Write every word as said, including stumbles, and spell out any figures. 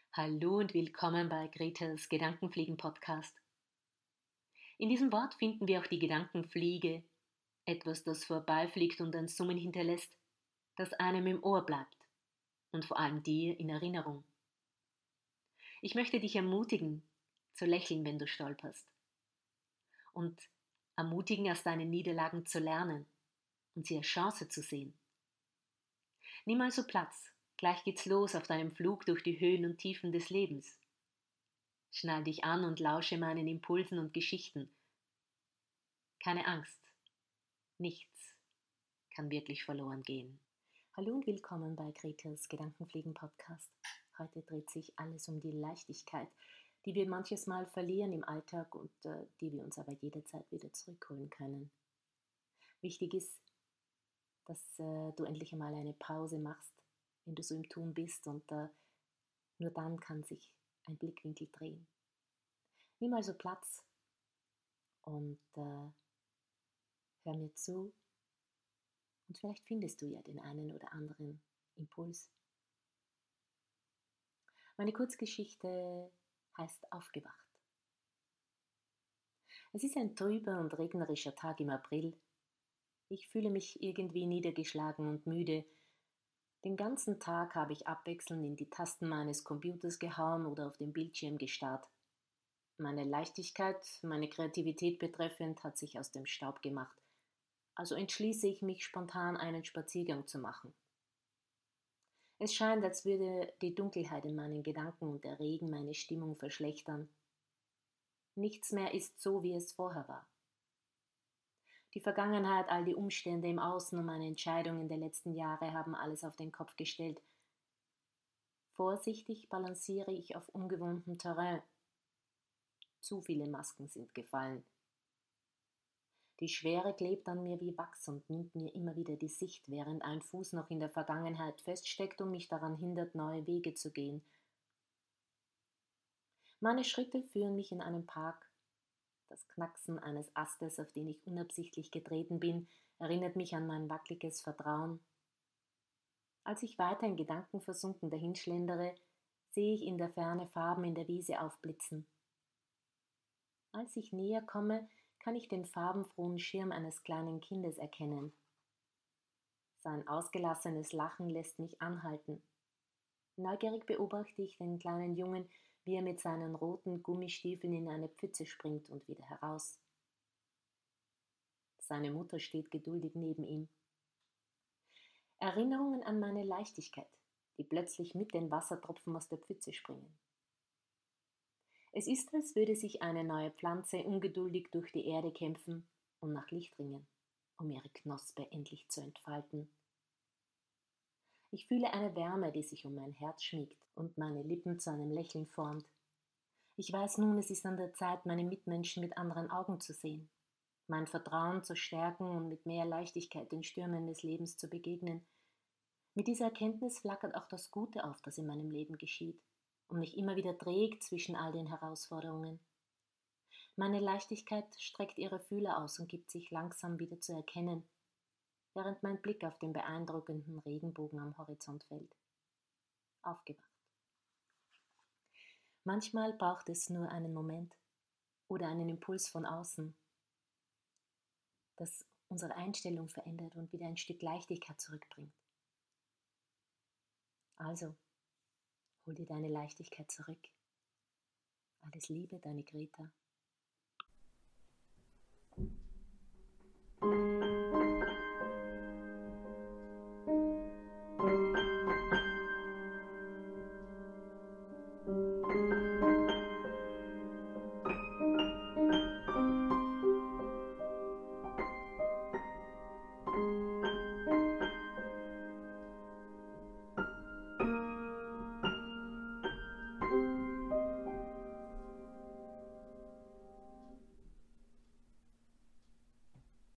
Hallo und willkommen bei Gretas Gedankenfliegen-Podcast. In diesem Wort finden wir auch die Gedankenfliege, etwas, das vorbeifliegt und ein Summen hinterlässt, das einem im Ohr bleibt und vor allem dir in Erinnerung. Ich möchte dich ermutigen, zu lächeln, wenn du stolperst, und ermutigen, aus deinen Niederlagen zu lernen und sie als Chance zu sehen. Nimm also Platz, gleich geht's los auf deinem Flug durch die Höhen und Tiefen des Lebens. Schnall dich an und lausche meinen Impulsen und Geschichten. Keine Angst, nichts kann wirklich verloren gehen. Hallo und willkommen bei Gretas Gedankenfliegen-Podcast. Heute dreht sich alles um die Leichtigkeit, die wir manches Mal verlieren im Alltag und äh, die wir uns aber jederzeit wieder zurückholen können. Wichtig ist, dass äh, du endlich einmal eine Pause machst, wenn du so im Tun bist, und äh, nur dann kann sich ein Blickwinkel drehen. Nimm also Platz und äh, hör mir zu, und vielleicht findest du ja den einen oder anderen Impuls. Meine Kurzgeschichte heißt Aufgewacht. Es ist ein trüber und regnerischer Tag im April. Ich fühle mich irgendwie niedergeschlagen und müde. Den ganzen Tag habe ich abwechselnd in die Tasten meines Computers gehauen oder auf den Bildschirm gestarrt. Meine Leichtigkeit, meine Kreativität betreffend, hat sich aus dem Staub gemacht. Also entschließe ich mich spontan, einen Spaziergang zu machen. Es scheint, als würde die Dunkelheit in meinen Gedanken und der Regen meine Stimmung verschlechtern. Nichts mehr ist so, wie es vorher war. Die Vergangenheit, all die Umstände im Außen und meine Entscheidungen der letzten Jahre haben alles auf den Kopf gestellt. Vorsichtig balanciere ich auf ungewohntem Terrain. Zu viele Masken sind gefallen. Die Schwere klebt an mir wie Wachs und nimmt mir immer wieder die Sicht, während ein Fuß noch in der Vergangenheit feststeckt und mich daran hindert, neue Wege zu gehen. Meine Schritte führen mich in einen Park. Das Knacksen eines Astes, auf den ich unabsichtlich getreten bin, erinnert mich an mein wackeliges Vertrauen. Als ich weiter in Gedanken versunken dahinschlendere, sehe ich in der Ferne Farben in der Wiese aufblitzen. Als ich näher komme, kann ich den farbenfrohen Schirm eines kleinen Kindes erkennen. Sein ausgelassenes Lachen lässt mich anhalten. Neugierig beobachte ich den kleinen Jungen, wie er mit seinen roten Gummistiefeln in eine Pfütze springt und wieder heraus. Seine Mutter steht geduldig neben ihm. Erinnerungen an meine Leichtigkeit, die plötzlich mit den Wassertropfen aus der Pfütze springen. Es ist, als würde sich eine neue Pflanze ungeduldig durch die Erde kämpfen und nach Licht ringen, um ihre Knospe endlich zu entfalten. Ich fühle eine Wärme, die sich um mein Herz schmiegt und meine Lippen zu einem Lächeln formt. Ich weiß nun, es ist an der Zeit, meine Mitmenschen mit anderen Augen zu sehen, mein Vertrauen zu stärken und mit mehr Leichtigkeit den Stürmen des Lebens zu begegnen. Mit dieser Erkenntnis flackert auch das Gute auf, das in meinem Leben geschieht und mich immer wieder trägt zwischen all den Herausforderungen. Meine Leichtigkeit streckt ihre Fühler aus und gibt sich langsam wieder zu erkennen, während mein Blick auf den beeindruckenden Regenbogen am Horizont fällt. Aufgewacht. Manchmal braucht es nur einen Moment oder einen Impuls von außen, das unsere Einstellung verändert und wieder ein Stück Leichtigkeit zurückbringt. Also, hol dir deine Leichtigkeit zurück. Alles Liebe, deine Greta.